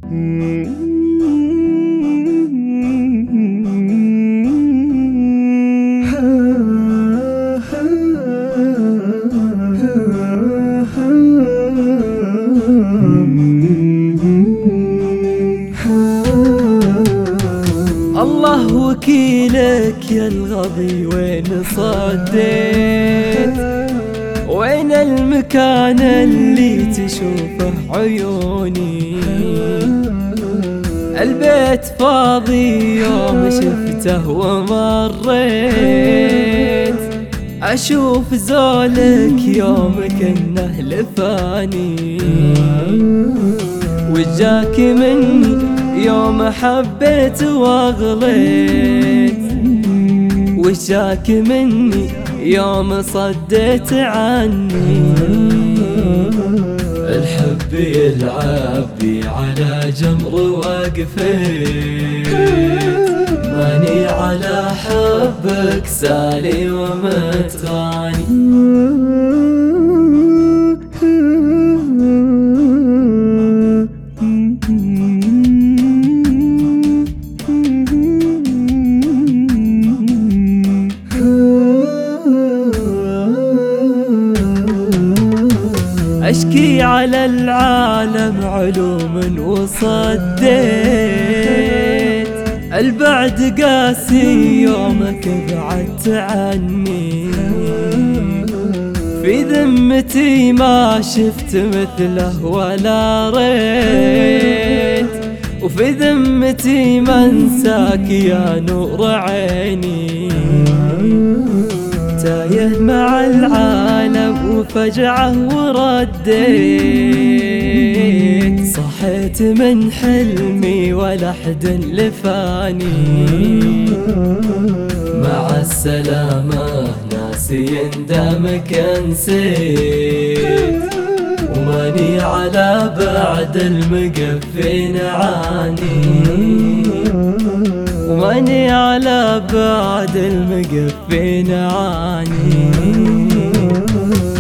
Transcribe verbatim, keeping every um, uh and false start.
الله وكيلك يا الغبي، وين صديت؟ وين المكان اللي تشوفه عيوني؟ البيت فاضي يوم شفته ومريت، أشوف زولك يوم كنه لفاني، وجاك مني يوم حبيت واغليت، وجاك مني يوم صديت عني. الحب يلعب بي على جمر وقفيت، ماني على حبك سالي ومتغاني. أشكي على العالم علوم وصديت، البعد قاسي يومك بعدت عني، في ذمتي ما شفت مثله ولا ريت، وفي ذمتي ما انساك يا نور عيني. تايه مع العالم وفجعه ورديت، صحيت من حلمي ولا حد لفاني. مع السلامة ناسي يندمك نسيت، وماني على بعد المقفي نعاني، وماني على بعد المقفي نعاني.